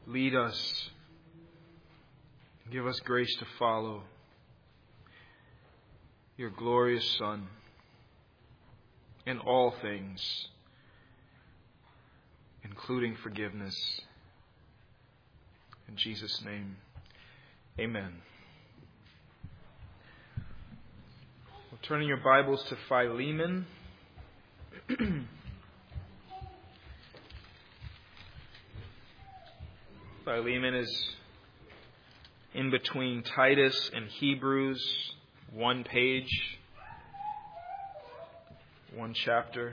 lead us. Give us grace to follow your glorious Son in all things, including forgiveness. In Jesus' name, amen. Well, turning your Bibles to Philemon. Philemon is in between Titus and Hebrews, one page, one chapter.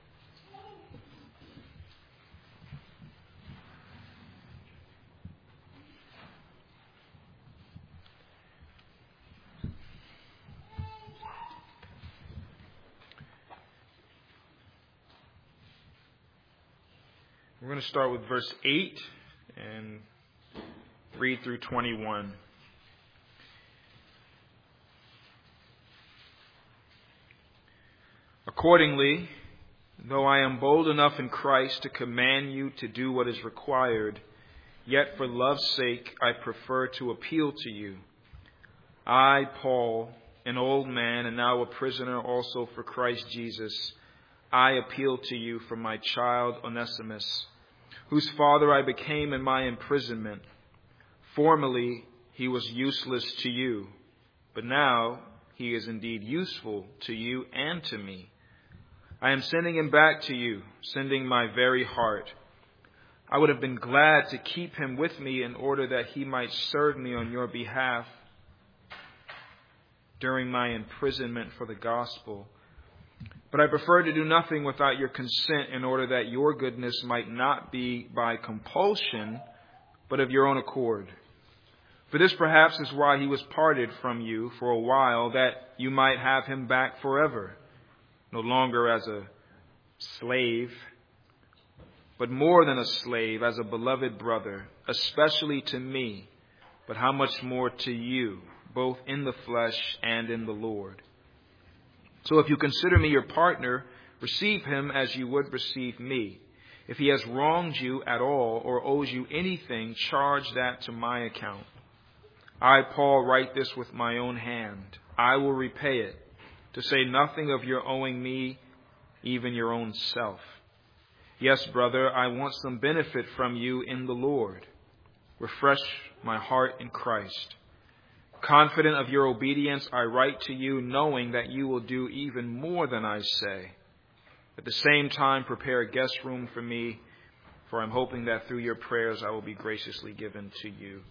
We're going to start with verse 8 and read through 21. Accordingly, though I am bold enough in Christ to command you to do what is required, yet for love's sake I prefer to appeal to you. I, Paul, an old man and now a prisoner also for Christ Jesus, I appeal to you for my child Onesimus, whose father I became in my imprisonment. Formerly he was useless to you, but now he is indeed useful to you and to me. I am sending him back to you, sending my very heart. I would have been glad to keep him with me in order that he might serve me on your behalf during my imprisonment for the gospel. But I prefer to do nothing without your consent in order that your goodness might not be by compulsion, but of your own accord. For this perhaps is why he was parted from you for a while, that you might have him back forever, no longer as a slave, but more than a slave, as a beloved brother, especially to me, but how much more to you, both in the flesh and in the Lord. So if you consider me your partner, receive him as you would receive me. If he has wronged you at all or owes you anything, charge that to my account. I, Paul, write this with my own hand. I will repay it, to say nothing of your owing me, even your own self. Yes, brother, I want some benefit from you in the Lord. Refresh my heart in Christ. Confident of your obedience, I write to you, knowing that you will do even more than I say. At the same time, prepare a guest room for me, for I'm hoping that through your prayers I will be graciously given to you.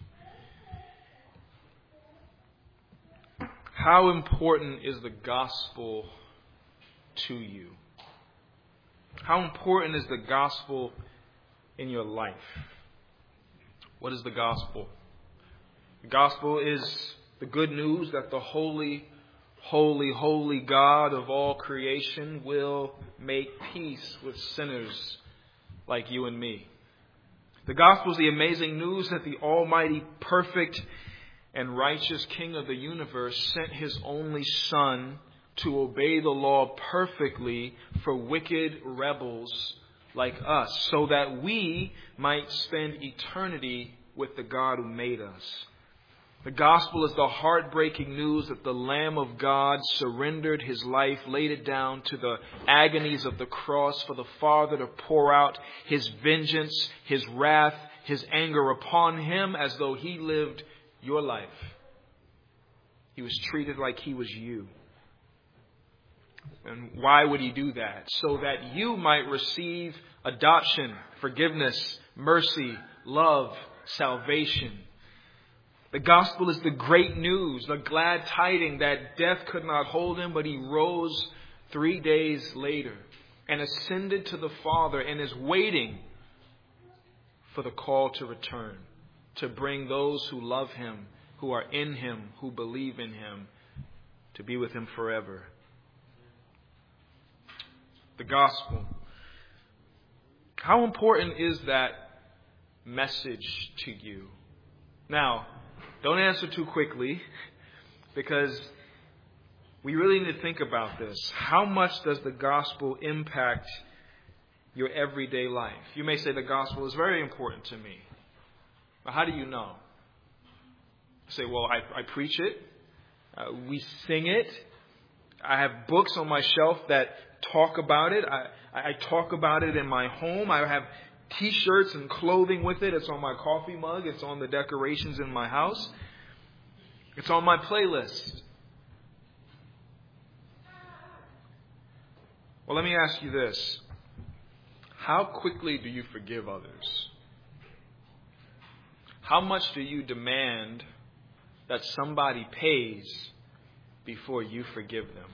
How important is the gospel to you? How important is the gospel in your life? What is the gospel? The gospel is the good news that the holy, holy, holy God of all creation will make peace with sinners like you and me. The gospel is the amazing news that the almighty, perfect, and righteous King of the universe sent his only Son to obey the law perfectly for wicked rebels like us, so that we might spend eternity with the God who made us. The gospel is the heartbreaking news that the Lamb of God surrendered his life, laid it down to the agonies of the cross for the Father to pour out his vengeance, his wrath, his anger upon him as though he lived your life. He was treated like he was you. And why would he do that? So that you might receive adoption, forgiveness, mercy, love, salvation. The gospel is the great news, the glad tiding that death could not hold him, but he rose 3 days later and ascended to the Father and is waiting for the call to return, to bring those who love him, who are in him, who believe in him, to be with him forever. The gospel. How important is that message to you? Now, don't answer too quickly, because we really need to think about this. How much does the gospel impact your everyday life? You may say the gospel is very important to me. Well, how do you know? I say, well, I preach it. We sing it. I have books on my shelf that talk about it. I talk about it in my home. I have T-shirts and clothing with it. It's on my coffee mug. It's on the decorations in my house. It's on my playlist. Well, let me ask you this. How quickly do you forgive others? How much do you demand that somebody pays before you forgive them?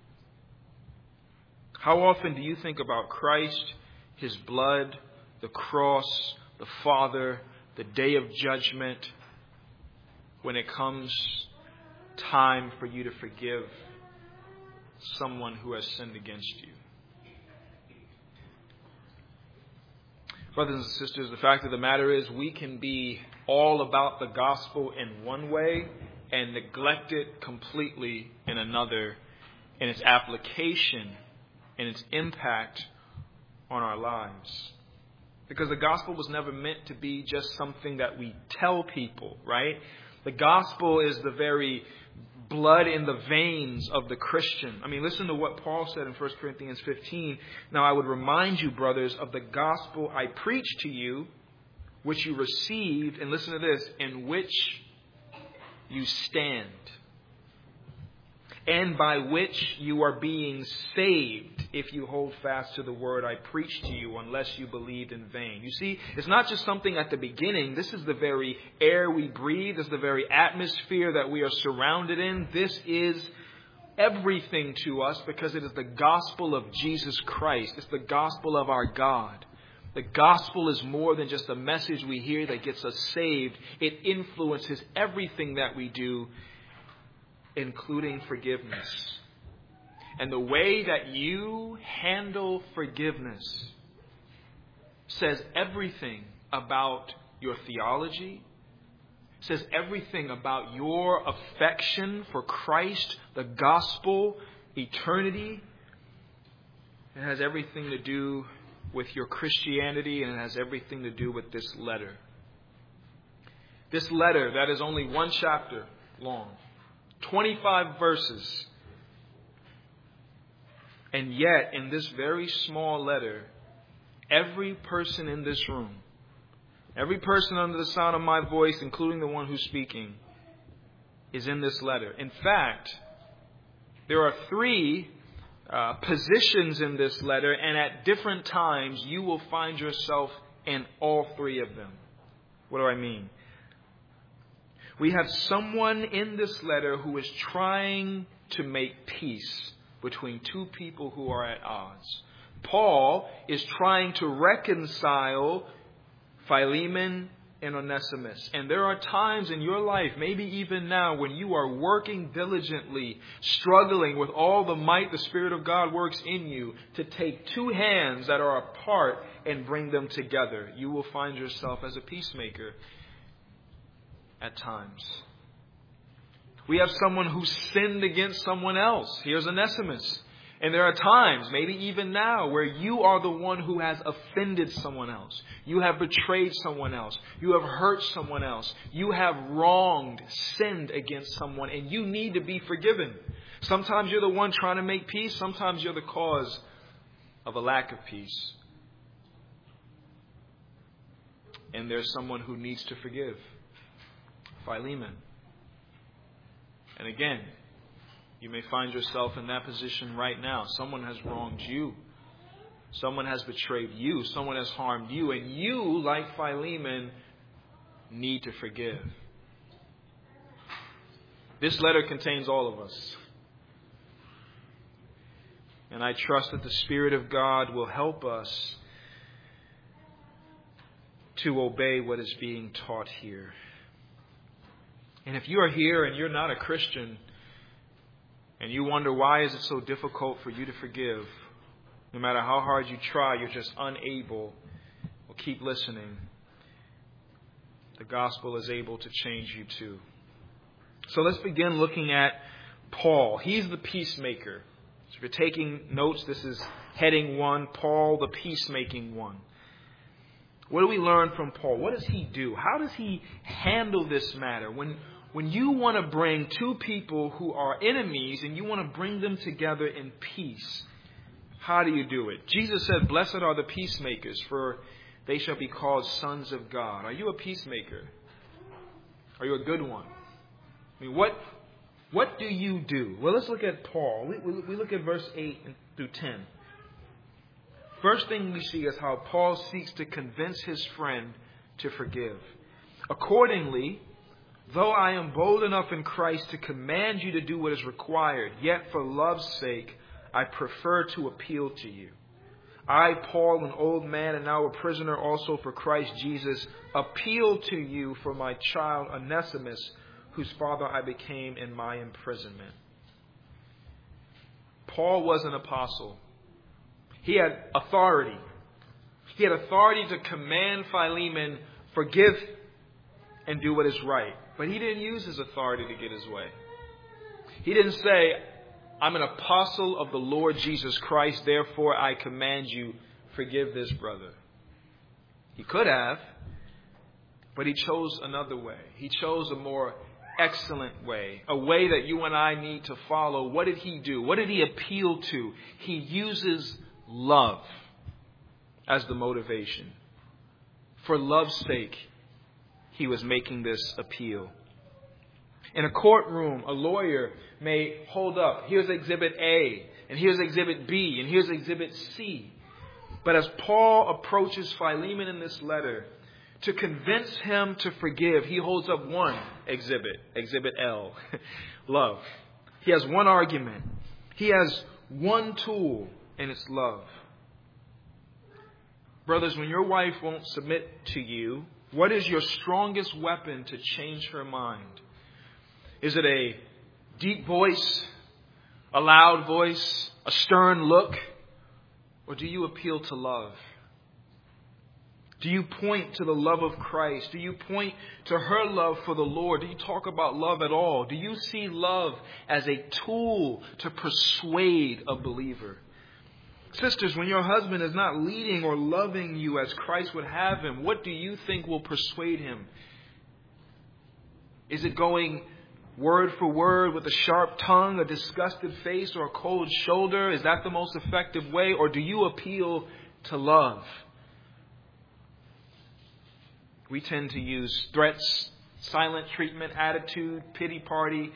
How often do you think about Christ, His blood, the cross, the Father, the day of judgment, when it comes time for you to forgive someone who has sinned against you? Brothers and sisters, the fact of the matter is we can be all about the gospel in one way and neglect it completely in another, in its application and its impact on our lives. Because the gospel was never meant to be just something that we tell people, right? The gospel is the very blood in the veins of the Christian. I mean, listen to what Paul said in 1 Corinthians 15. Now I would remind you, brothers, of the gospel I preached to you, which you received, and listen to this, in which you stand, and by which you are being saved, if you hold fast to the word I preached to you, unless you believed in vain. You see, it's not just something at the beginning. This is the very air we breathe. This is the very atmosphere that we are surrounded in. This is everything to us because it is the gospel of Jesus Christ. It's the gospel of our God. The gospel is more than just a message we hear that gets us saved. It influences everything that we do, including forgiveness. And the way that you handle forgiveness says everything about your theology, says everything about your affection for Christ, the gospel, eternity. It has everything to do with your Christianity, and it has everything to do with this letter. This letter that is only one chapter long, 25 verses. And yet, in this very small letter, every person in this room, every person under the sound of my voice, including the one who's speaking, is in this letter. In fact, there are 3 positions in this letter, and at different times you will find yourself in all 3 of them. What do I mean? We have someone in this letter who is trying to make peace between 2 people who are at odds. Paul is trying to reconcile Philemon and Onesimus. And there are times in your life, maybe even now, when you are working diligently, struggling with all the might the Spirit of God works in you to take 2 hands that are apart and bring them together. You will find yourself as a peacemaker at times. We have someone who sinned against someone else. Here's Onesimus. And there are times, maybe even now, where you are the one who has offended someone else. You have betrayed someone else. You have hurt someone else. You have wronged, sinned against someone, and you need to be forgiven. Sometimes you're the one trying to make peace. Sometimes you're the cause of a lack of peace. And there's someone who needs to forgive. Philemon. And again, you may find yourself in that position right now. Someone has wronged you. Someone has betrayed you. Someone has harmed you. And you, like Philemon, need to forgive. This letter contains all of us. And I trust that the Spirit of God will help us to obey what is being taught here. And if you are here and you're not a Christian, and you wonder why is it so difficult for you to forgive, no matter how hard you try, you're just unable, well, keep listening. The gospel is able to change you too. So let's begin looking at Paul. He's the peacemaker. So if you're taking notes, this is heading 1, Paul, the peacemaking one. What do we learn from Paul? What does he do? How does he handle this matter? When you want to bring two people who are enemies and you want to bring them together in peace, how do you do it? Jesus said, "Blessed are the peacemakers, for they shall be called sons of God." Are you a peacemaker? Are you a good one? I mean, what do you do? Well, let's look at Paul. We look at verse 8 through 10. First thing we see is how Paul seeks to convince his friend to forgive. "Accordingly, though I am bold enough in Christ to command you to do what is required, yet for love's sake I prefer to appeal to you. I, Paul, an old man and now a prisoner also for Christ Jesus, appeal to you for my child Onesimus, whose father I became in my imprisonment." Paul was an apostle. He had authority. He had authority to command Philemon, forgive and do what is right. But he didn't use his authority to get his way. He didn't say, "I'm an apostle of the Lord Jesus Christ, therefore I command you, forgive this brother." He could have, but he chose another way. He chose a more excellent way, a way that you and I need to follow. What did he do? What did he appeal to? He uses love as the motivation. For love's sake, he was making this appeal. In a courtroom, a lawyer may hold up, here's Exhibit A, and here's Exhibit B, and here's Exhibit C. But as Paul approaches Philemon in this letter, to convince him to forgive, he holds up one exhibit, Exhibit L, love. He has one argument. He has one tool, and it's love. Brothers, when your wife won't submit to you, what is your strongest weapon to change her mind? Is it a deep voice, a loud voice, a stern look? Or do you appeal to love? Do you point to the love of Christ? Do you point to her love for the Lord? Do you talk about love at all? Do you see love as a tool to persuade a believer? Sisters, when your husband is not leading or loving you as Christ would have him, what do you think will persuade him? Is it going word for word with a sharp tongue, a disgusted face, or a cold shoulder? Is that the most effective way? Or do you appeal to love? We tend to use threats, silent treatment, attitude, pity party.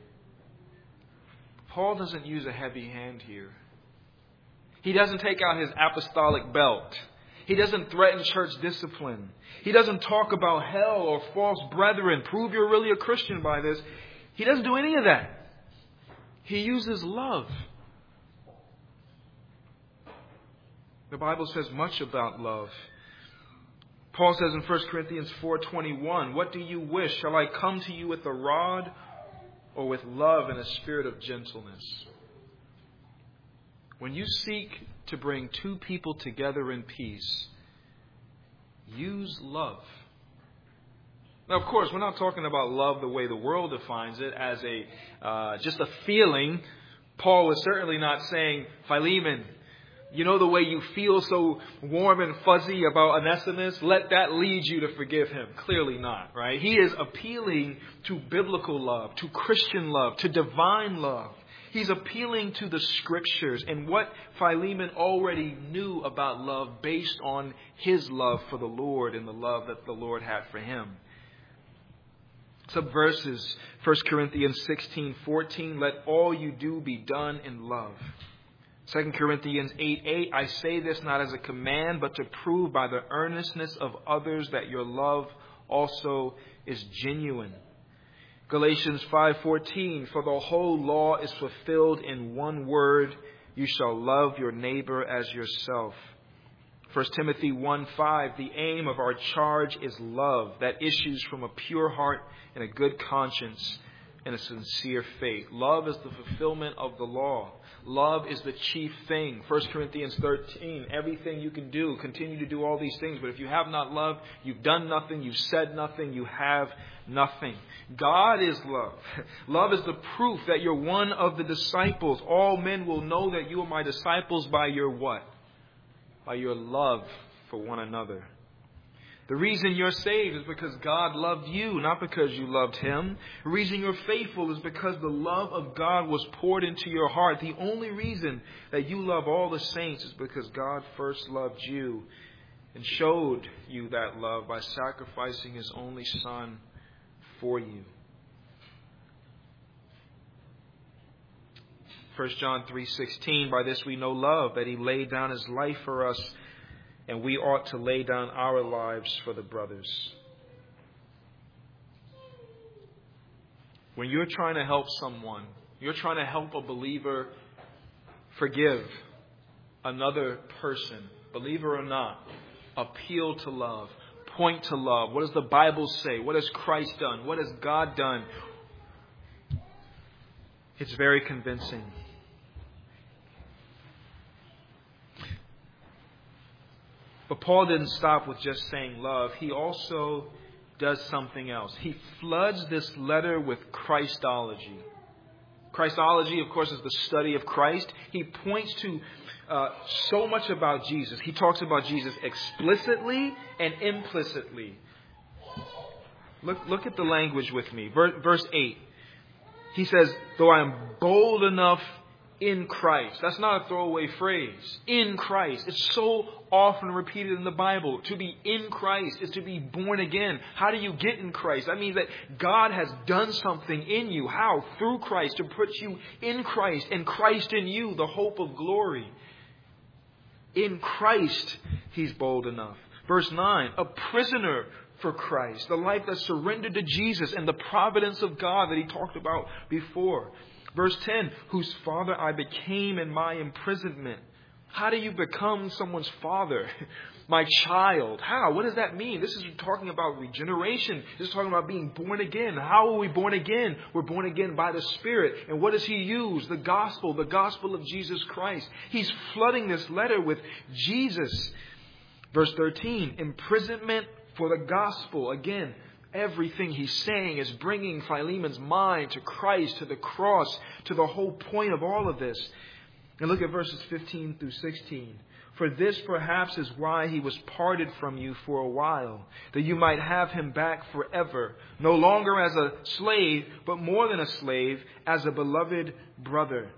Paul doesn't use a heavy hand here. He doesn't take out his apostolic belt. He doesn't threaten church discipline. He doesn't talk about hell or false brethren. Prove you're really a Christian by this. He doesn't do any of that. He uses love. The Bible says much about love. Paul says in 1 Corinthians 4:21, "What do you wish? Shall I come to you with a rod or with love and a spirit of gentleness?" When you seek to bring two people together in peace, use love. Now, of course, we're not talking about love the way the world defines it, as just a feeling. Paul was certainly not saying, "Philemon, you know the way you feel so warm and fuzzy about Onesimus? Let that lead you to forgive him." Clearly not, right? He is appealing to biblical love, to Christian love, to divine love. He's appealing to the Scriptures and what Philemon already knew about love based on his love for the Lord and the love that the Lord had for him. Some verses, 1 Corinthians 16:14, "Let all you do be done in love." 2 Corinthians 8:8, "I say this not as a command, but to prove by the earnestness of others that your love also is genuine." Galatians 5:14, "For the whole law is fulfilled in one word, you shall love your neighbor as yourself." 1 Timothy 1:5, "The aim of our charge is love that issues from a pure heart and a good conscience and a sincere faith." Love is the fulfillment of the law. Love is the chief thing. 1 Corinthians 13, "Everything you can do, continue to do all these things. But if you have not love, you've done nothing, you've said nothing, you have nothing." God is love. Love is the proof that you're one of the disciples. All men will know that you are my disciples by your what? By your love for one another. The reason you're saved is because God loved you, not because you loved Him. The reason you're faithful is because the love of God was poured into your heart. The only reason that you love all the saints is because God first loved you and showed you that love by sacrificing His only Son for you. 1 John 3:16, by this we know love, that He laid down His life for us, and we ought to lay down our lives for the brothers. When you're trying to help someone, you're trying to help a believer forgive another person, believer or not, appeal to love, point to love. What does the Bible say? What has Christ done? What has God done? It's very convincing. But Paul didn't stop with just saying love. He also does something else. He floods this letter with Christology. Christology, of course, is the study of Christ. He points to so much about Jesus. He talks about Jesus explicitly and implicitly. Look at the language with me. Verse 8. He says, though I am bold enough in Christ. That's not a throwaway phrase. In Christ. It's so often repeated in the Bible. To be in Christ is to be born again. How do you get in Christ? That means that God has done something in you. How? Through Christ, to put you in Christ, and Christ in you, the hope of glory. In Christ, He's bold enough. Verse 9, a prisoner for Christ. The life that's surrendered to Jesus and the providence of God that He talked about before. Verse 10, whose father I became in my imprisonment. How do you become someone's father? My child. How? What does that mean? This is talking about regeneration. This is talking about being born again. How are we born again? We're born again by the Spirit. And what does He use? The gospel of Jesus Christ. He's flooding this letter with Jesus. Verse 13, imprisonment for the gospel. Again, everything he's saying is bringing Philemon's mind to Christ, to the cross, to the whole point of all of this. And look at verses 15 through 16. For this perhaps is why he was parted from you for a while, that you might have him back forever, no longer as a slave, but more than a slave, as a beloved brother.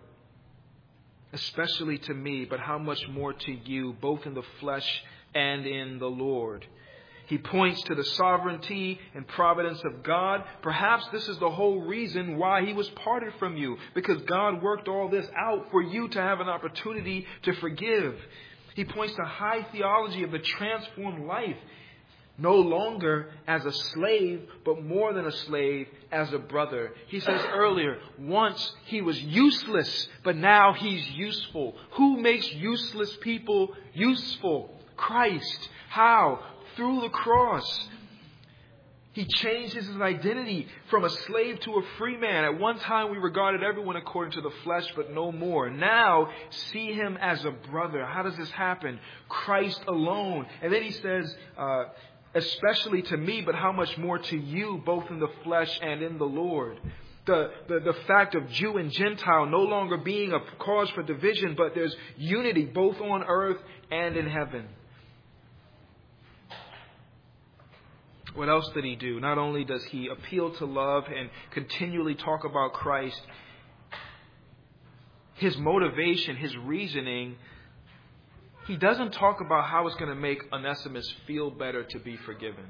Especially to me, but how much more to you, both in the flesh and in the Lord. He points to the sovereignty and providence of God. Perhaps this is the whole reason why he was parted from you, because God worked all this out for you to have an opportunity to forgive. He points to high theology of the transformed life, no longer as a slave, but more than a slave, as a brother. He says earlier, once he was useless, but now he's useful. Who makes useless people useful? Christ. How? Through the cross. He changed his identity from a slave to a free man. At one time we regarded everyone according to the flesh, but no more. Now see him as a brother. How does this happen? Christ alone. And then he says, especially to me, but how much more to you, both in the flesh and in the Lord. The fact of Jew and Gentile no longer being a cause for division, but there's unity both on earth and in heaven. What else did he do? Not only does he appeal to love and continually talk about Christ, his motivation, his reasoning, he doesn't talk about how it's going to make Onesimus feel better to be forgiven.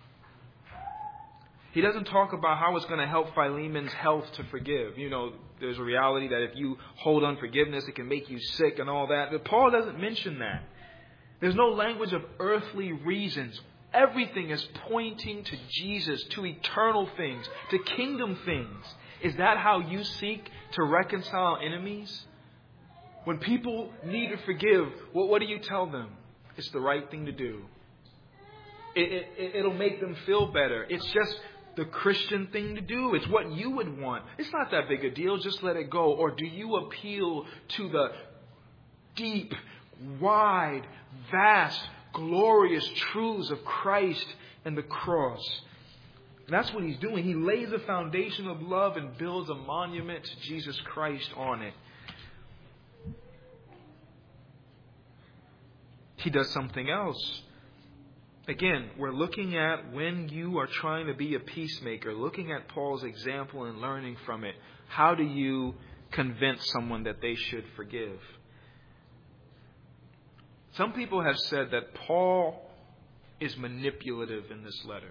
He doesn't talk about how it's going to help Philemon's health to forgive. You know, there's a reality that if you hold unforgiveness, it can make you sick and all that. But Paul doesn't mention that. There's no language of earthly reasons. Everything is pointing to Jesus, to eternal things, to kingdom things. Is that how you seek to reconcile enemies? When people need to forgive, what do you tell them? It's the right thing to do. It'll make them feel better. It's just the Christian thing to do. It's what you would want. It's not that big a deal. Just let it go. Or do you appeal to the deep, wide, vast, glorious truths of Christ and the cross? And that's what he's doing. He lays a foundation of love and builds a monument to Jesus Christ on it. He does something else. Again, we're looking at when you are trying to be a peacemaker, looking at Paul's example and learning from it. How do you convince someone that they should forgive? Some people have said that Paul is manipulative in this letter.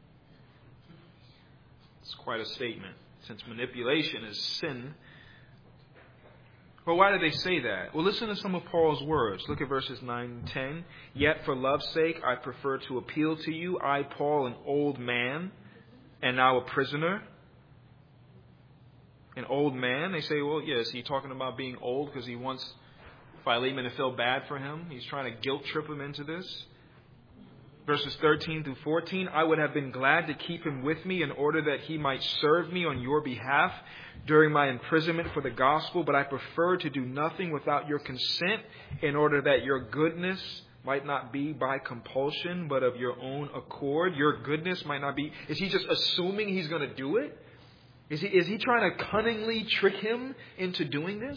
It's quite a statement, since manipulation is sin. But why do they say that? Well, listen to some of Paul's words. Look at verses 9 and 10. Yet for love's sake, I prefer to appeal to you, I, Paul, an old man, and now a prisoner. An old man? They say, well, yes, he's talking about being old because he wants Philemon to feel bad for him. He's trying to guilt trip him into this. Verses 13 through 14, I would have been glad to keep him with me in order that he might serve me on your behalf during my imprisonment for the gospel, but I prefer to do nothing without your consent in order that your goodness might not be by compulsion, but of your own accord. Your goodness might not be... Is he just assuming he's going to do it? Is he trying to cunningly trick him into doing this?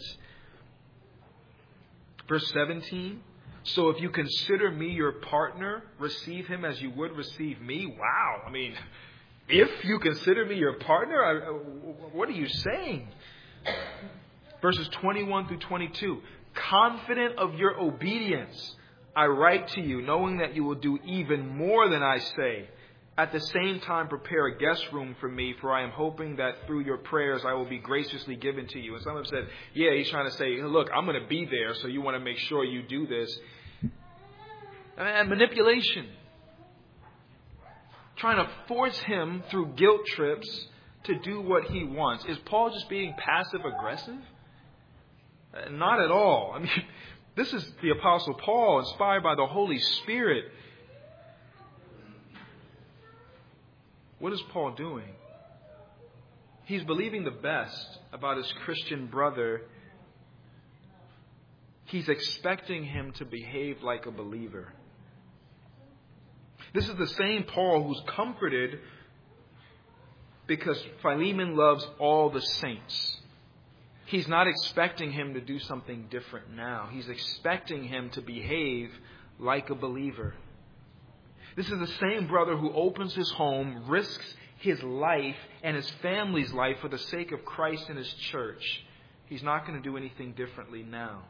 Verse 17, so if you consider me your partner, receive him as you would receive me. Wow. I mean, if you consider me your partner, what are you saying? Verses 21 through 22, confident of your obedience, I write to you, knowing that you will do even more than I say. At the same time, prepare a guest room for me, for I am hoping that through your prayers I will be graciously given to you. And some have said, yeah, he's trying to say, look, I'm going to be there, so you want to make sure you do this. And manipulation. Trying to force him through guilt trips to do what he wants. Is Paul just being passive aggressive? Not at all. I mean, this is the Apostle Paul, inspired by the Holy Spirit. What is Paul doing? He's believing the best about his Christian brother. He's expecting him to behave like a believer. This is the same Paul who's comforted because Philemon loves all the saints. He's not expecting him to do something different now. He's expecting him to behave like a believer. This is the same brother who opens his home, risks his life and his family's life for the sake of Christ and his church. He's not going to do anything differently now.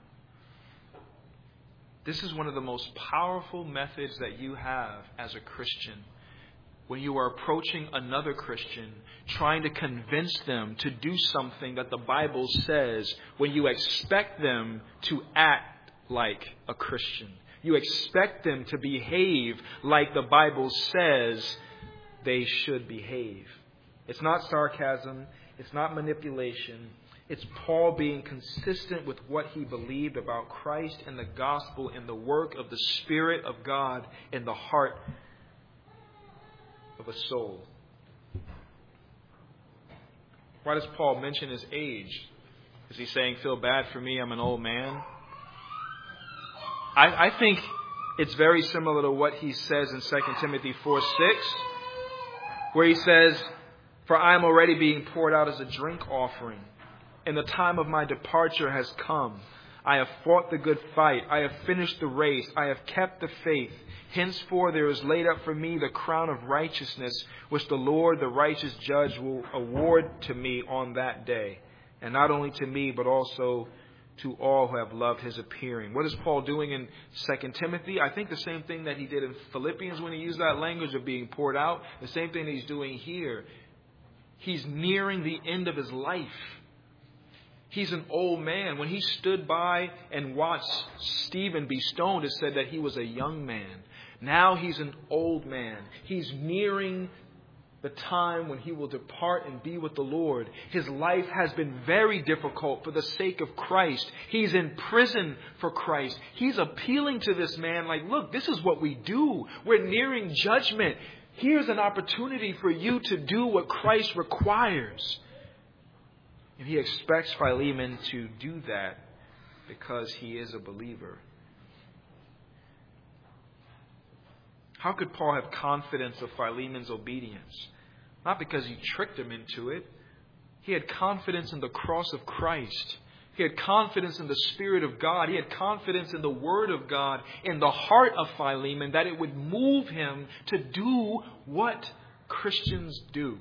This is one of the most powerful methods that you have as a Christian. When you are approaching another Christian, trying to convince them to do something that the Bible says, when you expect them to act like a Christian. You expect them to behave like the Bible says they should behave. It's not sarcasm. It's not manipulation. It's Paul being consistent with what he believed about Christ and the gospel and the work of the Spirit of God in the heart of a soul. Why does Paul mention his age? Is he saying, feel bad for me, I'm an old man? I think it's very similar to what he says in 2 Timothy 4:6, where he says, for I am already being poured out as a drink offering, and the time of my departure has come. I have fought the good fight. I have finished the race. I have kept the faith. Henceforth there is laid up for me the crown of righteousness, which the Lord, the righteous judge, will award to me on that day. And not only to me, but also to all who have loved his appearing. What is Paul doing in 2 Timothy? I think the same thing that he did in Philippians when he used that language of being poured out. The same thing that he's doing here. He's nearing the end of his life. He's an old man. When he stood by and watched Stephen be stoned, it said that he was a young man. Now he's an old man. He's nearing the time when he will depart and be with the Lord. His life has been very difficult for the sake of Christ. He's in prison for Christ. He's appealing to this man like, look, this is what we do. We're nearing judgment. Here's an opportunity for you to do what Christ requires. And he expects Philemon to do that because he is a believer. How could Paul have confidence of Philemon's obedience? Not because he tricked him into it. He had confidence in the cross of Christ. He had confidence in the Spirit of God. He had confidence in the Word of God, in the heart of Philemon, that it would move him to do what Christians do.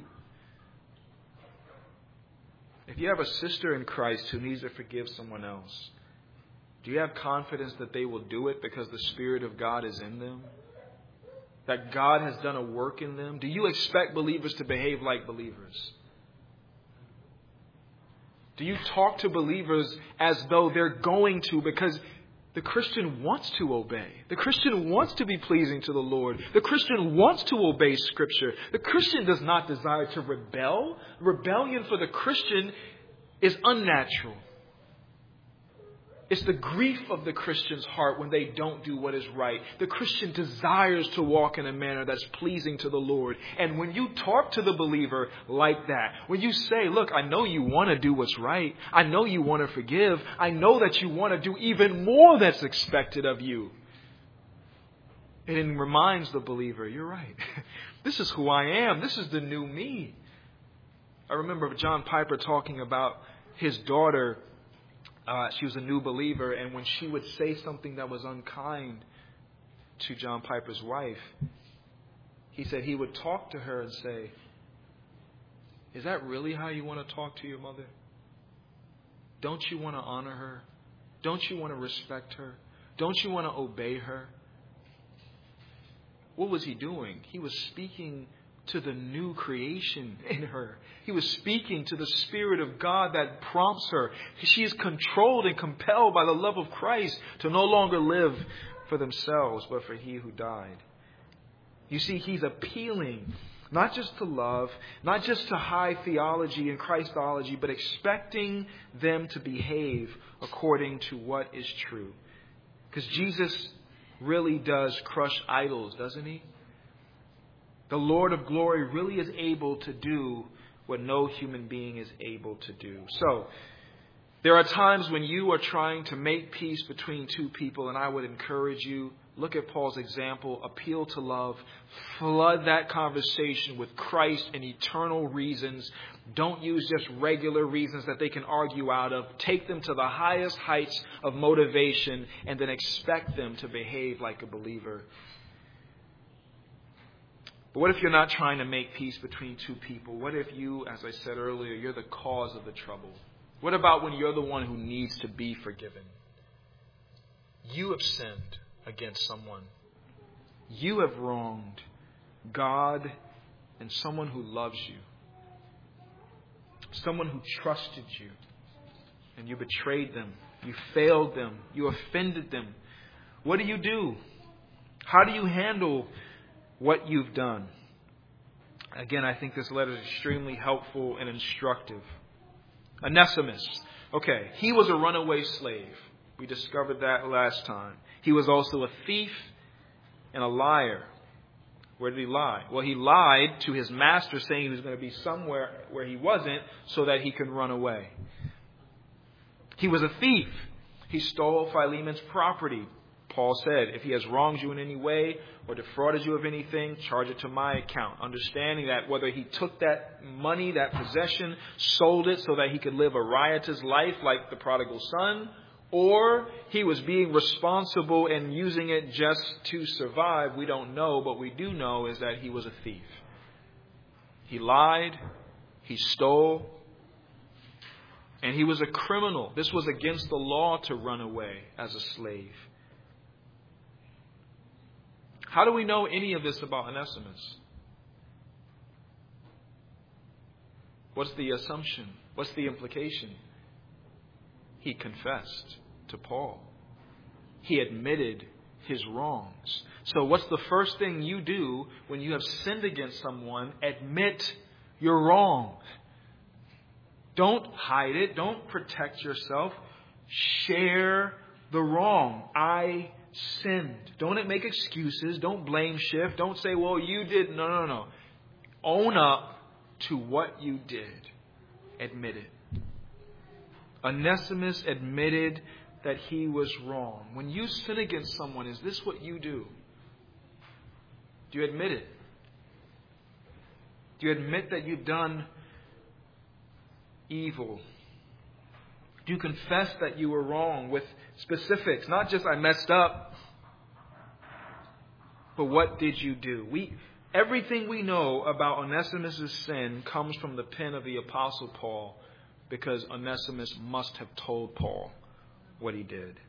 If you have a sister in Christ who needs to forgive someone else, do you have confidence that they will do it because the Spirit of God is in them? That God has done a work in them? Do you expect believers to behave like believers? Do you talk to believers as though they're going to, because the Christian wants to obey. The Christian wants to be pleasing to the Lord. The Christian wants to obey Scripture. The Christian does not desire to rebel. Rebellion for the Christian is unnatural. It's the grief of the Christian's heart when they don't do what is right. The Christian desires to walk in a manner that's pleasing to the Lord. And when you talk to the believer like that, when you say, look, I know you want to do what's right. I know you want to forgive. I know that you want to do even more that's expected of you. It reminds the believer, you're right. This is who I am. This is the new me. I remember John Piper talking about his daughter. She was a new believer, and when she would say something that was unkind to John Piper's wife, he said he would talk to her and say, is that really how you want to talk to your mother? Don't you want to honor her? Don't you want to respect her? Don't you want to obey her? What was he doing? He was speaking to the new creation in her. He was speaking to the Spirit of God that prompts her. She is controlled and compelled by the love of Christ to no longer live for themselves, but for He who died. You see, he's appealing not just to love, not just to high theology and Christology, but expecting them to behave according to what is true. Because Jesus really does crush idols, doesn't He? The Lord of glory really is able to do what no human being is able to do. So, there are times when you are trying to make peace between two people, and I would encourage you, look at Paul's example, appeal to love, flood that conversation with Christ and eternal reasons. Don't use just regular reasons that they can argue out of. Take them to the highest heights of motivation and then expect them to behave like a believer. But what if you're not trying to make peace between two people? What if you, as I said earlier, you're the cause of the trouble? What about when you're the one who needs to be forgiven? You have sinned against someone. You have wronged God and someone who loves you. Someone who trusted you. And you betrayed them. You failed them. You offended them. What do? How do you handle what you've done? Again, I think this letter is extremely helpful and instructive. Onesimus. Okay, he was a runaway slave. We discovered that last time. He was also a thief and a liar. Where did he lie? Well, he lied to his master saying he was going to be somewhere where he wasn't so that he could run away. He was a thief. He stole Philemon's property. Paul said, if he has wronged you in any way or defrauded you of anything, charge it to my account. Understanding that whether he took that money, that possession, sold it so that he could live a riotous life like the prodigal son, or he was being responsible and using it just to survive, we don't know. But we do know is that he was a thief. He lied, he stole, and he was a criminal. This was against the law to run away as a slave. How do we know any of this about Onesimus? What's the assumption? What's the implication? He confessed to Paul. He admitted his wrongs. So what's the first thing you do when you have sinned against someone? Admit you're wrong. Don't hide it. Don't protect yourself. Share the wrong. I sinned. Don't make excuses. Don't blame shift. Don't say, well, you did. No. Own up to what you did. Admit it. Onesimus admitted that he was wrong. When you sin against someone, is this what you do? Do you admit it? Do you admit that you've done evil? Do you confess that you were wrong with specifics? Not just I messed up, but what did you do? Everything we know about Onesimus' sin comes from the pen of the Apostle Paul, because Onesimus must have told Paul what he did.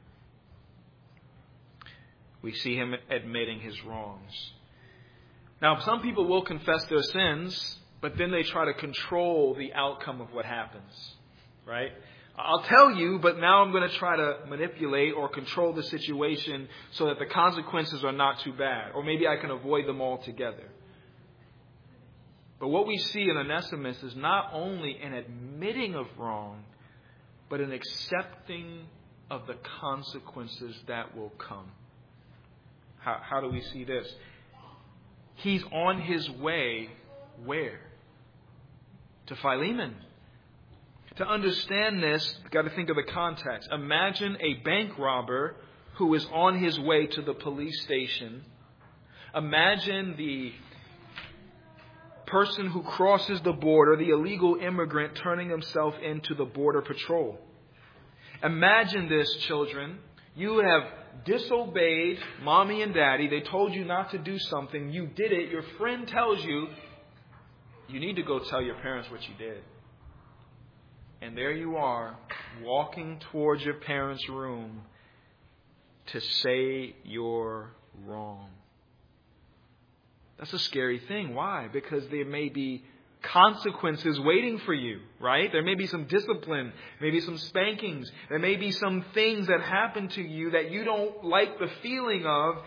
We see him admitting his wrongs. Now, some people will confess their sins, but then they try to control the outcome of what happens, right? I'll tell you, but now I'm going to try to manipulate or control the situation so that the consequences are not too bad. Or maybe I can avoid them altogether. But what we see in Onesimus is not only an admitting of wrong, but an accepting of the consequences that will come. How do we see this? He's on his way where? To Philemon. To understand this, you've got to think of the context. Imagine a bank robber who is on his way to the police station. Imagine the person who crosses the border, the illegal immigrant turning himself into the border patrol. Imagine this, children. You have disobeyed mommy and daddy. They told you not to do something. You did it. Your friend tells you, you need to go tell your parents what you did. And there you are, walking towards your parents' room to say you're wrong. That's a scary thing. Why? Because there may be consequences waiting for you, right? There may be some discipline, maybe some spankings. There may be some things that happen to you that you don't like the feeling of,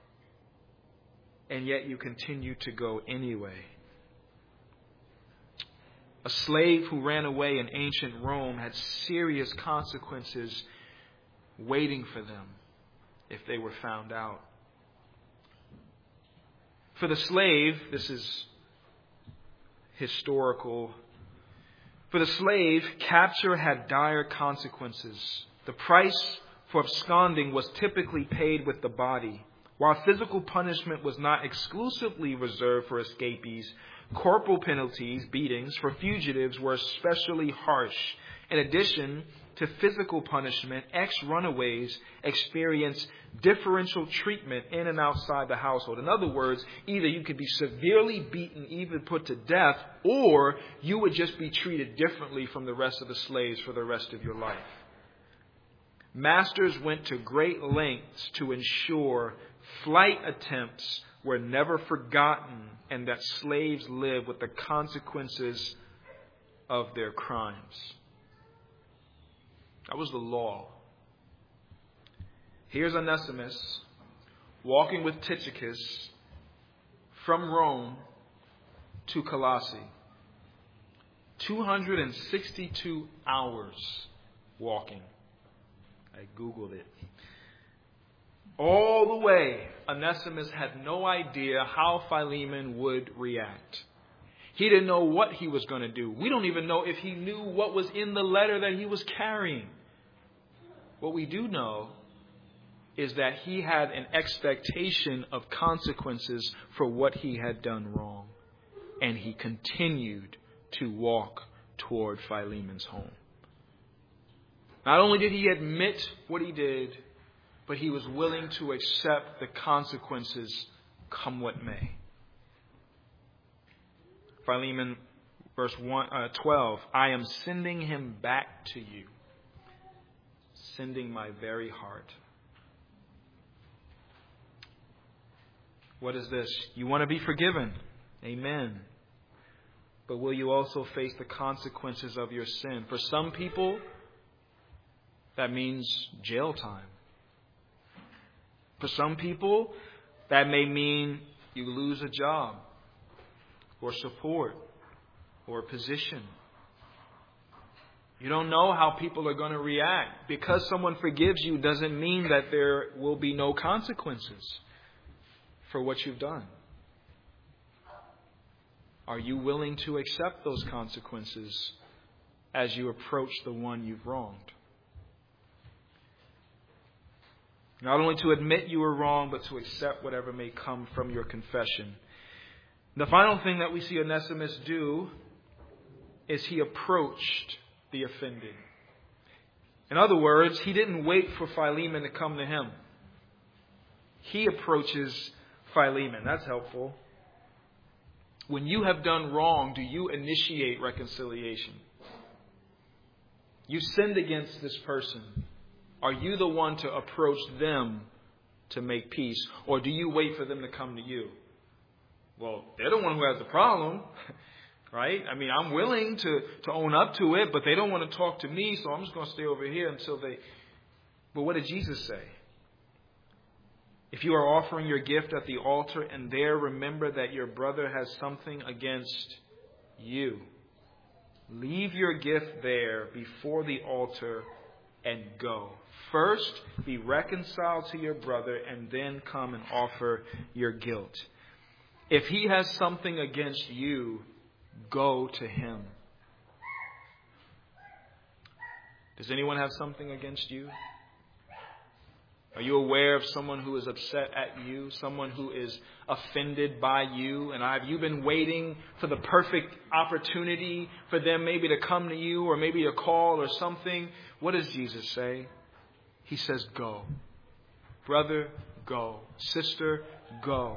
and yet you continue to go anyway. A slave who ran away in ancient Rome had serious consequences waiting for them if they were found out. For the slave, this is historical. For the slave, capture had dire consequences. The price for absconding was typically paid with the body. While physical punishment was not exclusively reserved for escapees, corporal penalties, beatings, for fugitives were especially harsh. In addition to physical punishment, ex-runaways experience differential treatment in and outside the household. In other words, either you could be severely beaten, even put to death, or you would just be treated differently from the rest of the slaves for the rest of your life. Masters went to great lengths to ensure flight attempts were never forgotten and that slaves lived with the consequences of their crimes. That was the law. Here's Onesimus walking with Tychicus from Rome to Colossae. 262 hours walking. I Googled it. All the way, Onesimus had no idea how Philemon would react. He didn't know what he was going to do. We don't even know if he knew what was in the letter that he was carrying. What we do know is that he had an expectation of consequences for what he had done wrong. And he continued to walk toward Philemon's home. Not only did he admit what he did, but he was willing to accept the consequences come what may. Philemon, verse 12, I am sending him back to you, sending my very heart. What is this? You want to be forgiven. Amen. But will you also face the consequences of your sin? For some people, that means jail time. For some people, that may mean you lose a job or support or position. You don't know how people are going to react. Because someone forgives you doesn't mean that there will be no consequences for what you've done. Are you willing to accept those consequences as you approach the one you've wronged? Not only to admit you were wrong, but to accept whatever may come from your confession. The final thing that we see Onesimus do is he approached the offended. In other words, he didn't wait for Philemon to come to him. He approaches Philemon. That's helpful. When you have done wrong, do you initiate reconciliation? You sinned against this person. Are you the one to approach them to make peace? Or do you wait for them to come to you? Well, they're the one who has the problem. Right? I mean, I'm willing to own up to it, but they don't want to talk to me, so I'm just going to stay over here until they... But what did Jesus say? If you are offering your gift at the altar and there remember that your brother has something against you, leave your gift there before the altar and go. First, be reconciled to your brother and then come and offer your guilt. If he has something against you, go to him. Does anyone have something against you? Are you aware of someone who is upset at you? Someone who is offended by you? And have you been waiting for the perfect opportunity for them maybe to come to you or maybe a call or something? What does Jesus say? He says, go. Brother, go. Sister, go.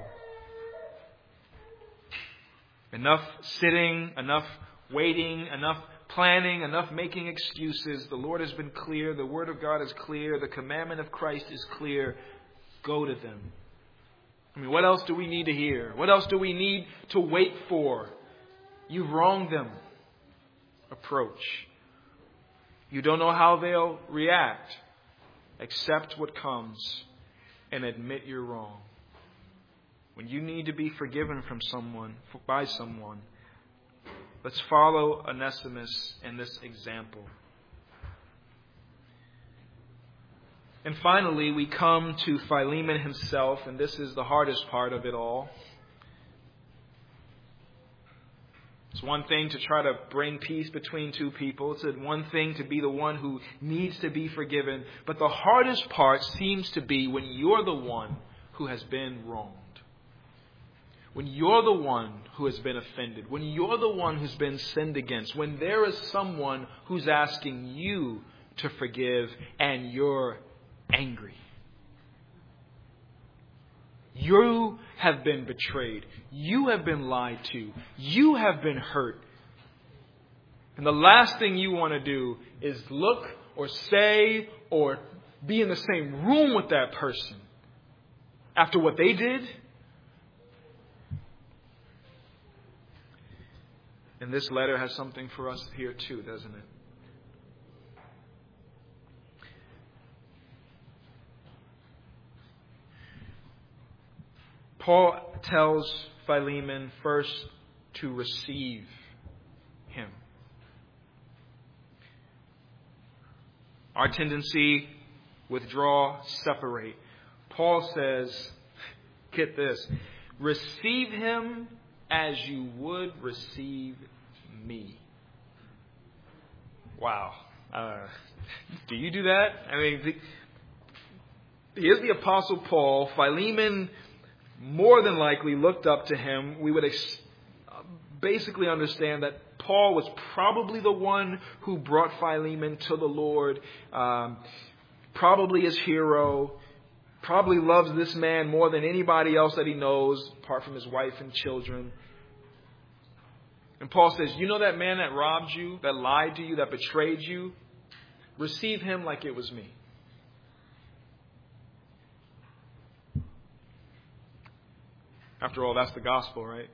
Enough sitting, enough waiting, enough planning, enough making excuses. The Lord has been clear. The Word of God is clear. The commandment of Christ is clear. Go to them. I mean, what else do we need to hear? What else do we need to wait for? You've wronged them. Approach. You don't know how they'll react. Accept what comes and admit you're wrong. When you need to be forgiven from someone, by someone, let's follow Onesimus in this example. And finally, we come to Philemon himself, and this is the hardest part of it all. It's one thing to try to bring peace between two people. It's one thing to be the one who needs to be forgiven. But the hardest part seems to be when you're the one who has been wronged. When you're the one who has been offended, when you're the one who's been sinned against, when there is someone who's asking you to forgive and you're angry. You have been betrayed. You have been lied to. You have been hurt. And the last thing you want to do is look or say or be in the same room with that person after what they did. And this letter has something for us here too, doesn't it? Paul tells Philemon first to receive him. Our tendency, withdraw, separate. Paul says, get this, receive him as you would receive me. Wow. Do you do that? I mean, here's the Apostle Paul. Philemon more than likely looked up to him. We would basically understand that Paul was probably the one who brought Philemon to the Lord. Probably his hero. Probably loves this man more than anybody else that he knows, apart from his wife and children. And Paul says, you know that man that robbed you, that lied to you, that betrayed you? Receive him like it was me. After all, that's the gospel, right?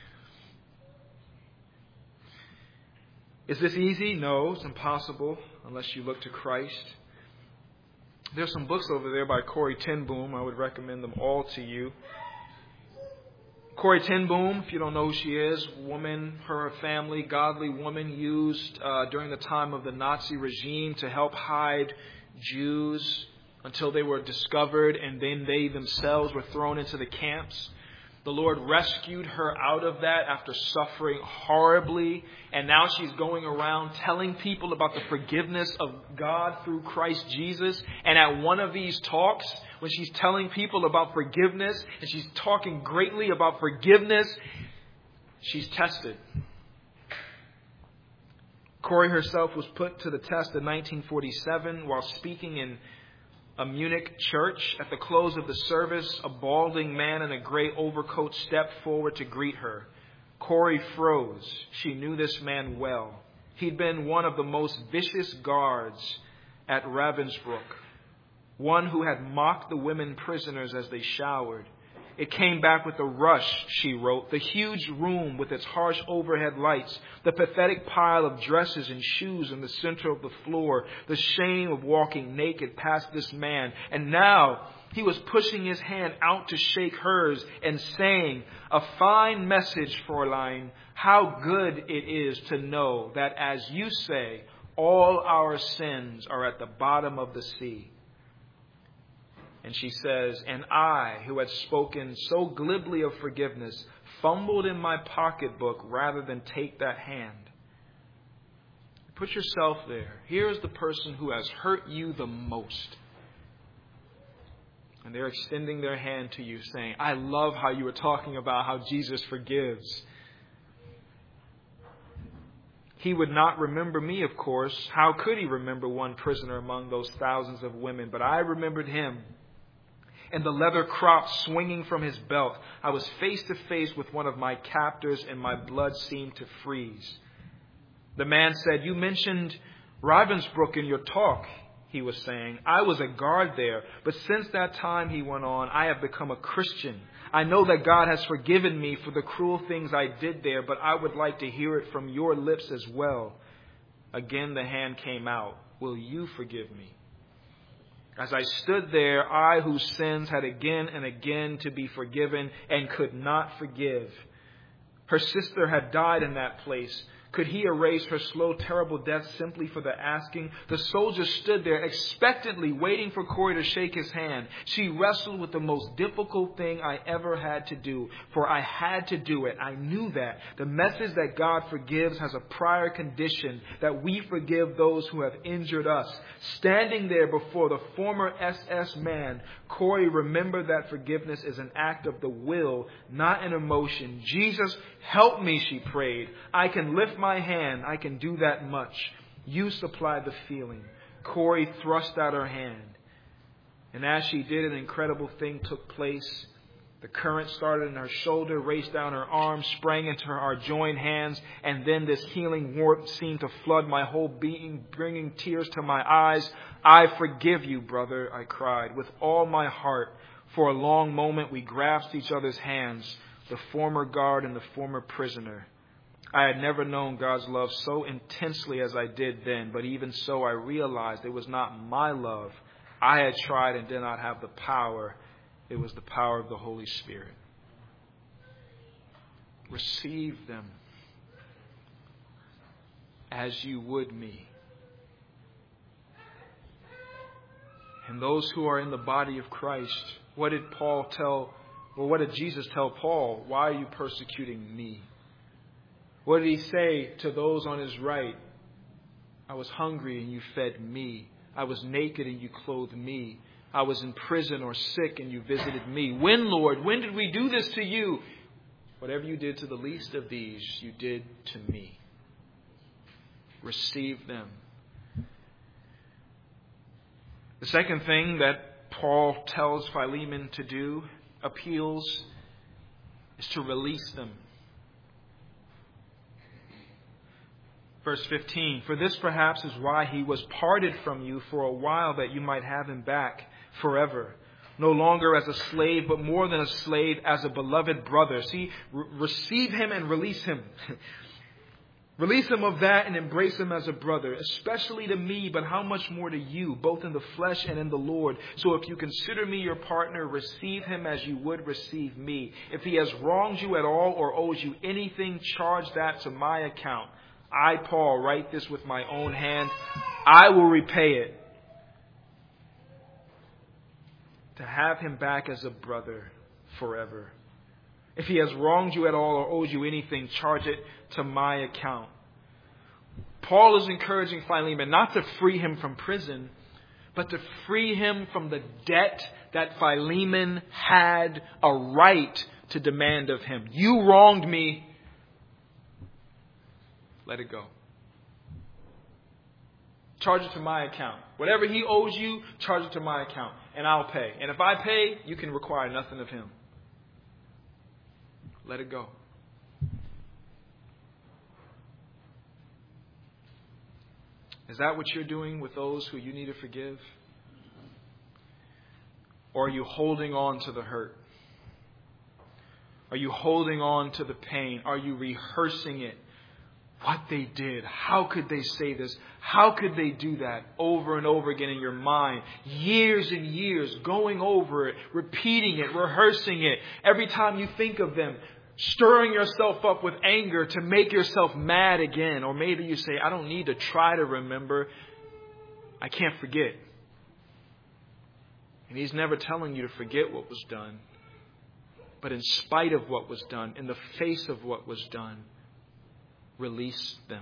Is this easy? No, it's impossible unless you look to Christ. There's some books over there by Corrie ten Boom. I would recommend them all to you. Corrie ten Boom, if you don't know who she is, woman, her family, godly woman used during the time of the Nazi regime to help hide Jews until they were discovered and then they themselves were thrown into the camps. The Lord rescued her out of that after suffering horribly. And now she's going around telling people about the forgiveness of God through Christ Jesus. And at one of these talks, when she's telling people about forgiveness, and she's talking greatly about forgiveness, she's tested. Corrie herself was put to the test in 1947 while speaking in a Munich church. At the close of the service, a balding man in a gray overcoat stepped forward to greet her. Corrie froze. She knew this man well. He'd been one of the most vicious guards at Ravensbrück, one who had mocked the women prisoners as they showered. It came back with a rush, she wrote. The huge room with its harsh overhead lights, the pathetic pile of dresses and shoes in the center of the floor, the shame of walking naked past this man. And now he was pushing his hand out to shake hers and saying, "A fine message, Fräulein. How good it is to know that, as you say, all our sins are at the bottom of the sea." And she says, "And I, who had spoken so glibly of forgiveness, fumbled in my pocketbook rather than take that hand." Put yourself there. Here is the person who has hurt you the most. And they're extending their hand to you saying, "I love how you were talking about how Jesus forgives." He would not remember me, of course. How could he remember one prisoner among those thousands of women? But I remembered him. And the leather crop swinging from his belt, I was face to face with one of my captors, and my blood seemed to freeze. The man said, "You mentioned Ravensbrück in your talk," he was saying. "I was a guard there, but since that time," he went on, "I have become a Christian. I know that God has forgiven me for the cruel things I did there, but I would like to hear it from your lips as well." Again the hand came out. "Will you forgive me?" As I stood there, I whose sins had again and again to be forgiven and could not forgive. Her sister had died in that place. Could he erase her slow, terrible death simply for the asking? The soldier stood there expectantly waiting for Corrie to shake his hand. She wrestled with the most difficult thing I ever had to do, for I had to do it. I knew that. The message that God forgives has a prior condition, that we forgive those who have injured us. Standing there before the former SS man, Corrie remembered that forgiveness is an act of the will, not an emotion. "Jesus, help me," she prayed. "I can lift my hand. I can do that much. You supply the feeling." Corrie thrust out her hand. And as she did, an incredible thing took place. The current started in her shoulder, raced down her arm, sprang into our joined hands, and then this healing warmth seemed to flood my whole being, bringing tears to my eyes. "I forgive you, brother," I cried, with all my heart. For a long moment we grasped each other's hands, the former guard and the former prisoner. I had never known God's love so intensely as I did then, but even so I realized it was not my love. I had tried and did not have the power. It was the power of the Holy Spirit. Receive them as you would me. And those who are in the body of Christ, what did Jesus tell Paul? "Why are you persecuting me?" What did he say to those on his right? "I was hungry and you fed me. I was naked and you clothed me. I was in prison or sick and you visited me." When, Lord? When did we do this to you? "Whatever you did to the least of these, you did to me." Receive them. The second thing that Paul tells Philemon to do, appeals, is to release them. Verse 15, "For this perhaps is why he was parted from you for a while, that you might have him back forever. No longer as a slave, but more than a slave, as a beloved brother." See, receive him and release him. Release him of that and embrace him as a brother, especially to me, but how much more to you, both in the flesh and in the Lord. "So if you consider me your partner, receive him as you would receive me. If he has wronged you at all or owes you anything, charge that to my account. I, Paul, write this with my own hand. I will repay it." To have him back as a brother forever. If he has wronged you at all or owes you anything, charge it to my account. Paul is encouraging Philemon not to free him from prison, but to free him from the debt that Philemon had a right to demand of him. "You wronged me. Let it go." Charge it to my account. Whatever he owes you, charge it to my account, and I'll pay. And if I pay, you can require nothing of him. Let it go. Is that what you're doing with those who you need to forgive? Or are you holding on to the hurt? Are you holding on to the pain? Are you rehearsing it? What they did. How could they say this? How could they do that? Over and over again in your mind. Years and years going over it, repeating it, rehearsing it. Every time you think of them, stirring yourself up with anger to make yourself mad again. Or maybe you say, I don't need to try to remember. I can't forget. And He's never telling you to forget what was done. But in spite of what was done, in the face of what was done, release them.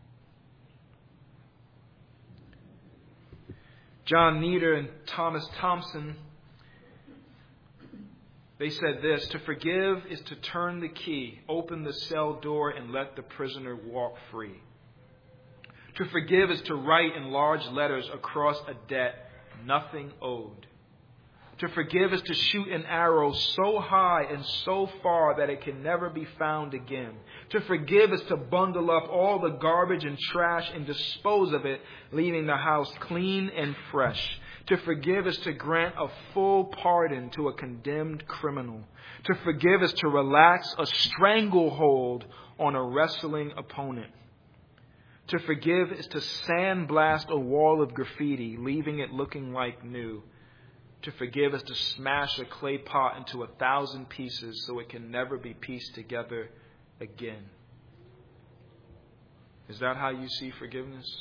John Nieder and Thomas Thompson, they said this: to forgive is to turn the key, open the cell door, and let the prisoner walk free. To forgive is to write in large letters across a debt nothing owed. To forgive is to shoot an arrow so high and so far that it can never be found again. To forgive is to bundle up all the garbage and trash and dispose of it, leaving the house clean and fresh. To forgive is to grant a full pardon to a condemned criminal. To forgive is to relax a stranglehold on a wrestling opponent. To forgive is to sandblast a wall of graffiti, leaving it looking like new. To forgive is to smash a clay pot into 1,000 pieces so it can never be pieced together again. Is that how you see forgiveness?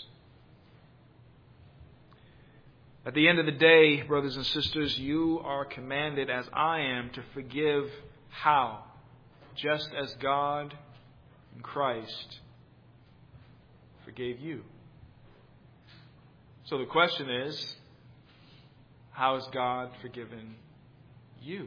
At the end of the day, brothers and sisters, you are commanded, as I am, to forgive how? Just as God in Christ forgave you. So the question is, how has God forgiven you?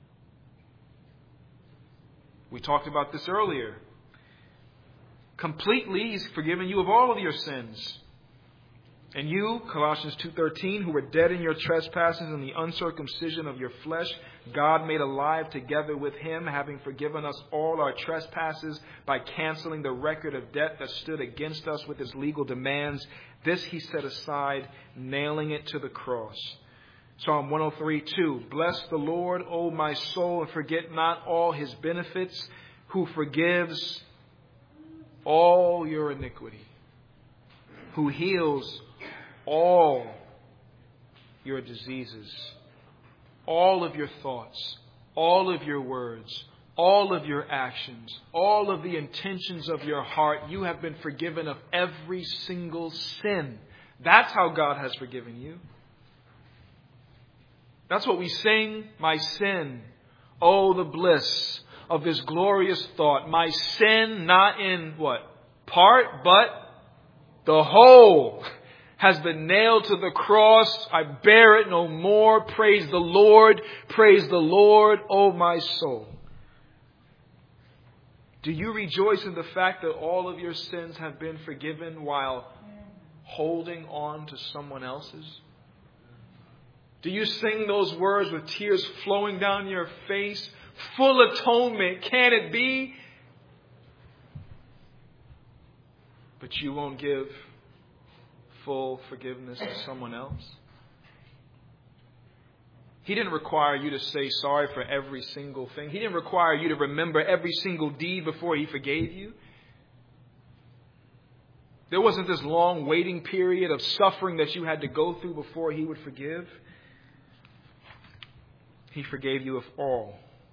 We talked about this earlier. Completely, He's forgiven you of all of your sins. And you, Colossians 2:13, who were dead in your trespasses and the uncircumcision of your flesh, God made alive together with Him, having forgiven us all our trespasses by canceling the record of debt that stood against us with its legal demands. This He set aside, nailing it to the cross. Psalm 103:2. Bless the Lord, O my soul, and forget not all His benefits, who forgives all your iniquity, who heals all your diseases, all of your thoughts, all of your words, all of your actions, all of the intentions of your heart. You have been forgiven of every single sin. That's how God has forgiven you. That's what we sing, my sin. Oh, the bliss of this glorious thought. My sin, not in what? Part, but the whole has been nailed to the cross. I bear it no more. Praise the Lord. Praise the Lord, oh my soul. Do you rejoice in the fact that all of your sins have been forgiven while holding on to someone else's? Do you sing those words with tears flowing down your face? Full atonement, can it be? But you won't give full forgiveness to someone else? He didn't require you to say sorry for every single thing. He didn't require you to remember every single deed before He forgave you. There wasn't this long waiting period of suffering that you had to go through before He would forgive. He forgave you of all.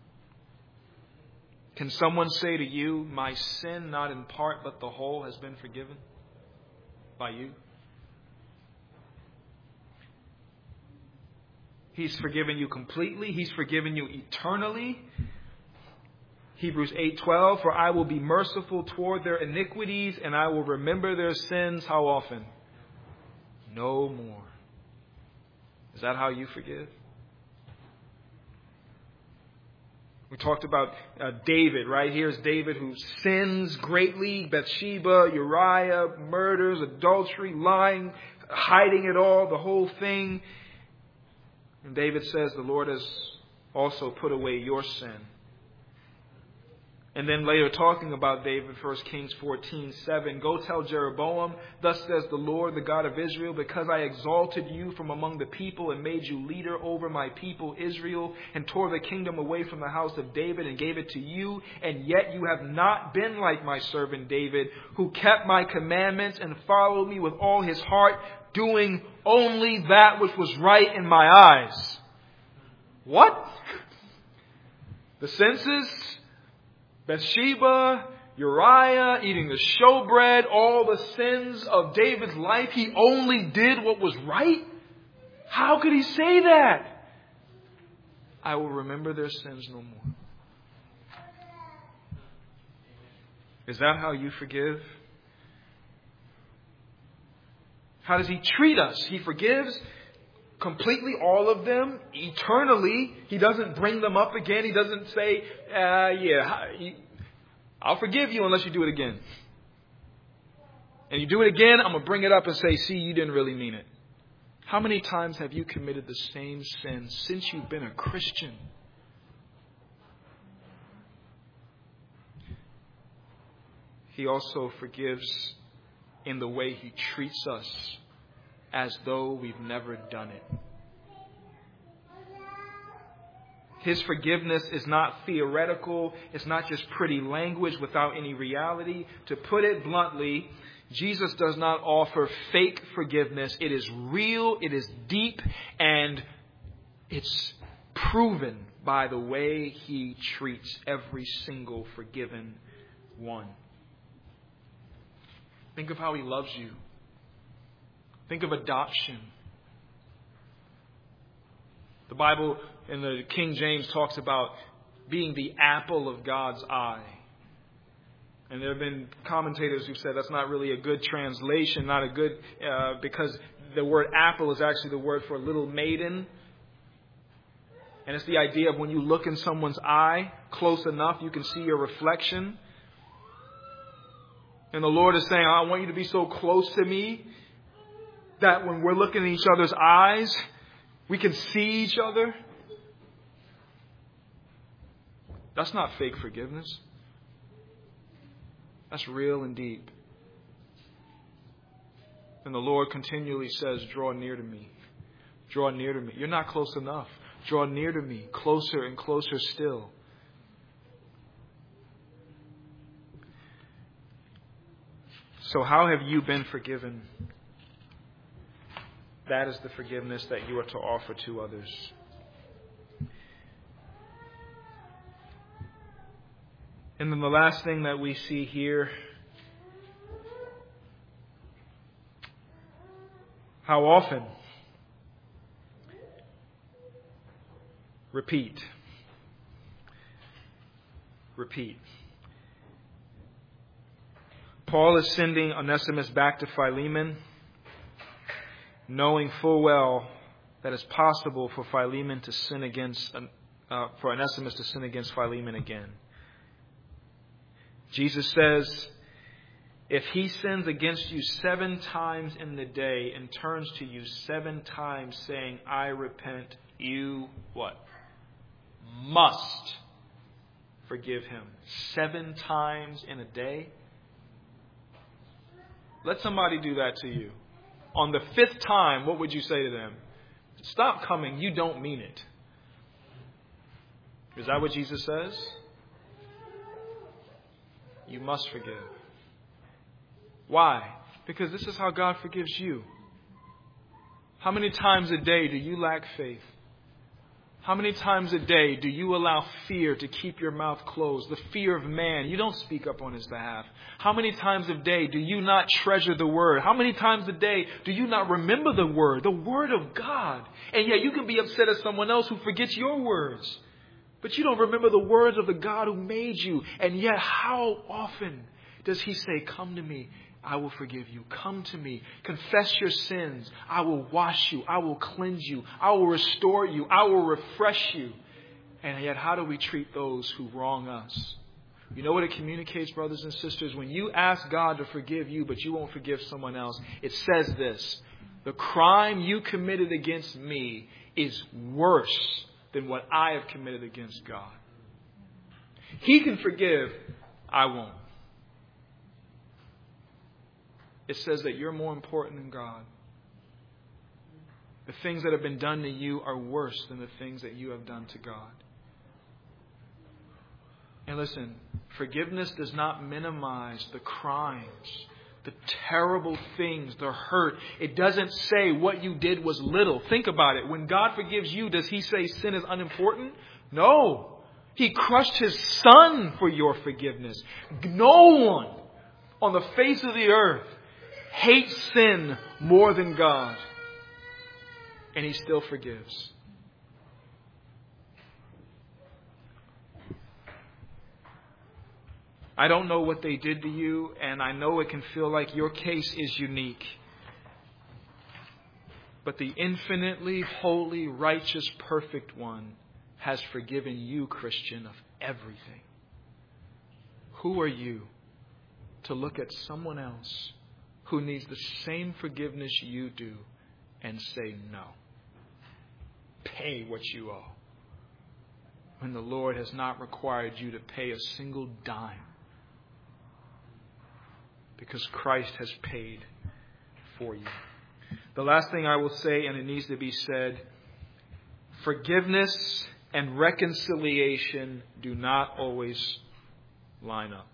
Can someone say to you, my sin, not in part, but the whole, has been forgiven by you? He's forgiven you completely. He's forgiven you eternally. Hebrews 8:12, for I will be merciful toward their iniquities, and I will remember their sins. How often? No more. Is that how you forgive? We talked about David, right? Here's David who sins greatly. Bathsheba, Uriah, murders, adultery, lying, hiding it all, the whole thing. And David says, the Lord has also put away your sin. And then later talking about David, 1 Kings 14:7, go tell Jeroboam, thus says the Lord, the God of Israel, because I exalted you from among the people and made you leader over my people Israel and tore the kingdom away from the house of David and gave it to you, and yet you have not been like my servant David, who kept my commandments and followed me with all his heart, doing only that which was right in my eyes. What? The census, Bathsheba, Uriah, eating the showbread, all the sins of David's life, he only did what was right? How could he say that? I will remember their sins no more. Is that how you forgive? How does he treat us? He forgives completely all of them, eternally. He doesn't bring them up again. He doesn't say, I'll forgive you unless you do it again. And you do it again, I'm going to bring it up and say, see, you didn't really mean it. How many times have you committed the same sin since you've been a Christian? He also forgives in the way he treats us as though we've never done it. His forgiveness is not theoretical. It's not just pretty language without any reality. To put it bluntly, Jesus does not offer fake forgiveness. It is real, it is deep, and it's proven by the way he treats every single forgiven one. Think of how he loves you. Think of adoption. The Bible in the King James talks about being the apple of God's eye. And there have been commentators who said that's not really a good translation, not a good, because the word apple is actually the word for little maiden. And it's the idea of when you look in someone's eye close enough, you can see your reflection. And the Lord is saying, I want you to be so close to me that when we're looking in each other's eyes, we can see each other. That's not fake forgiveness. That's real and deep. And the Lord continually says, draw near to me. Draw near to me. You're not close enough. Draw near to me. Closer and closer still. So how have you been forgiven? That is the forgiveness that you are to offer to others. And then the last thing that we see here, how often? Repeat. Repeat. Paul is sending Onesimus back to Philemon, knowing full well that it's possible for Philemon to sin against, for Onesimus to sin against Philemon again. Jesus says, if he sins against you 7 times in the day and turns to you 7 times saying, I repent, you what? Must forgive him. 7 times in a day? Let somebody do that to you. On the 5th time, what would you say to them? Stop coming. You don't mean it. Is that what Jesus says? You must forgive. Why? Because this is how God forgives you. How many times a day do you lack faith? How many times a day do you allow fear to keep your mouth closed? The fear of man. You don't speak up on his behalf. How many times a day do you not treasure the word? How many times a day do you not remember the word of God? And yet you can be upset at someone else who forgets your words. But you don't remember the words of the God who made you. And yet how often does he say, come to me, I will forgive you. Come to me. Confess your sins. I will wash you. I will cleanse you. I will restore you. I will refresh you. And yet how do we treat those who wrong us? You know what it communicates, brothers and sisters? When you ask God to forgive you, but you won't forgive someone else, it says this: The crime you committed against me is worse than what I have committed against God. He can forgive, I won't. It says that you're more important than God. The things that have been done to you are worse than the things that you have done to God. And listen, forgiveness does not minimize the crimes, the terrible things, the hurt. It doesn't say what you did was little. Think about it. When God forgives you, does He say sin is unimportant? No. He crushed His Son for your forgiveness. No one on the face of the earth hates sin more than God. And He still forgives. I don't know what they did to you, and I know it can feel like your case is unique. But the infinitely holy, righteous, perfect One has forgiven you, Christian, of everything. Who are you to look at someone else who needs the same forgiveness you do and say no? Pay what you owe, when the Lord has not required you to pay a single dime, because Christ has paid for you. The last thing I will say, and it needs to be said, forgiveness and reconciliation do not always line up.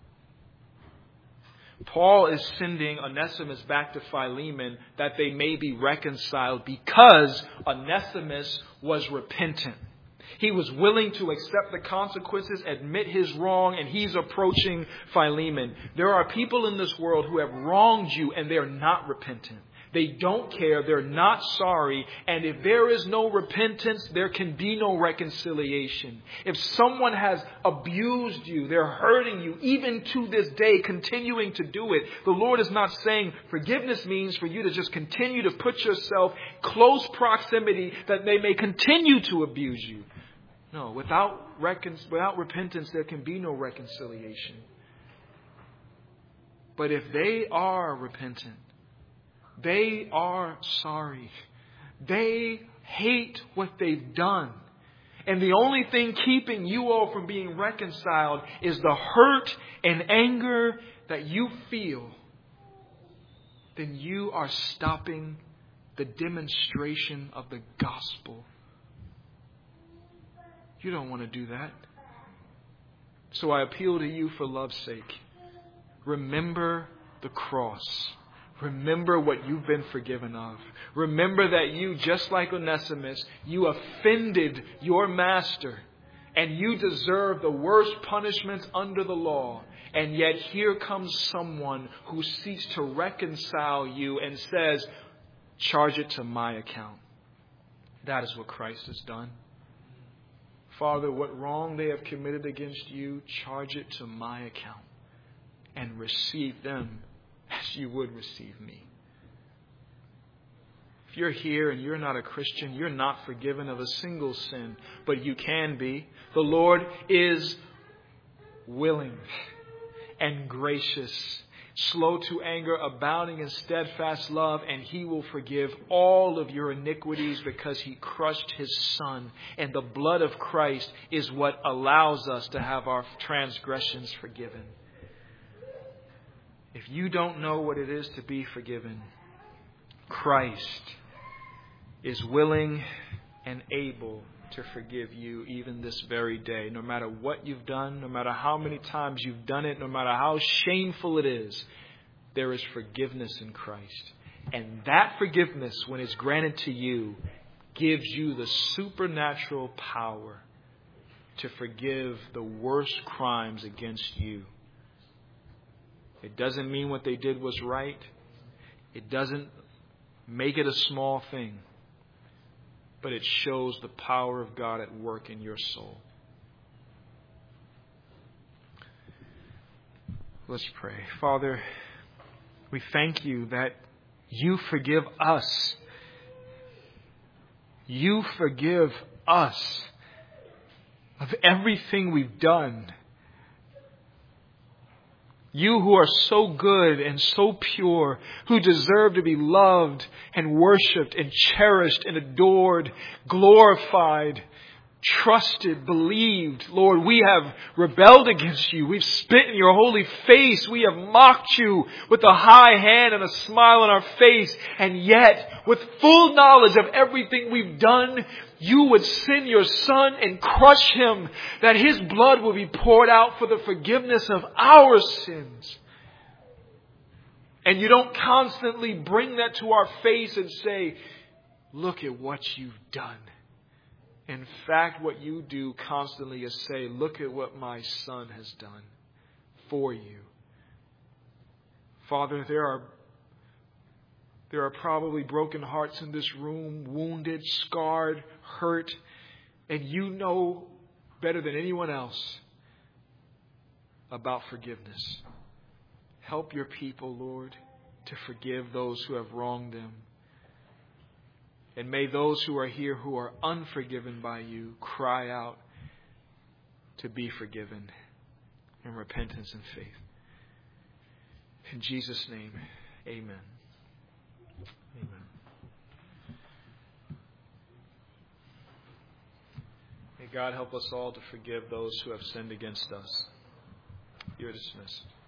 Paul is sending Onesimus back to Philemon that they may be reconciled because Onesimus was repentant. He was willing to accept the consequences, admit his wrong, and he's approaching Philemon. There are people in this world who have wronged you and they're not repentant. They don't care. They're not sorry. And if there is no repentance, there can be no reconciliation. If someone has abused you, they're hurting you, even to this day, continuing to do it. The Lord is not saying forgiveness means for you to just continue to put yourself close proximity that they may continue to abuse you. No, without repentance, there can be no reconciliation. But if they are repentant, they are sorry, they hate what they've done, and the only thing keeping you all from being reconciled is the hurt and anger that you feel, then you are stopping the demonstration of the gospel. You don't want to do that. So I appeal to you for love's sake. Remember the cross. Remember what you've been forgiven of. Remember that you, just like Onesimus, you offended your master and you deserve the worst punishments under the law. And yet here comes someone who seeks to reconcile you and says, charge it to my account. That is what Christ has done. Father, what wrong they have committed against you, charge it to my account and receive them as you would receive me. If you're here and you're not a Christian, you're not forgiven of a single sin, but you can be. The Lord is willing and gracious, slow to anger, abounding in steadfast love, and He will forgive all of your iniquities because He crushed His Son. And the blood of Christ is what allows us to have our transgressions forgiven. If you don't know what it is to be forgiven, Christ is willing and able to forgive you even this very day. No matter what you've done, no matter how many times you've done it, no matter how shameful it is, there is forgiveness in Christ. And that forgiveness, when it's granted to you, gives you the supernatural power to forgive the worst crimes against you. It doesn't mean what they did was right. It doesn't make it a small thing. But it shows the power of God at work in your soul. Let's pray. Father, we thank you that you forgive us. You forgive us of everything we've done. You who are so good and so pure, who deserve to be loved and worshipped and cherished and adored, glorified, trusted, believed. Lord, we have rebelled against you. We've spit in your holy face. We have mocked you with a high hand and a smile on our face. And yet, with full knowledge of everything we've done, you would send your Son and crush him, that his blood will be poured out for the forgiveness of our sins. And you don't constantly bring that to our face and say, look at what you've done. In fact, what you do constantly is say, look at what my Son has done for you. Father, there are probably broken hearts in this room, wounded, scarred, hurt, and you know better than anyone else about forgiveness. Help your people, Lord, to forgive those who have wronged them. And may those who are here who are unforgiven by you cry out to be forgiven in repentance and faith. In Jesus' name, amen. Amen. May God help us all to forgive those who have sinned against us. You are dismissed.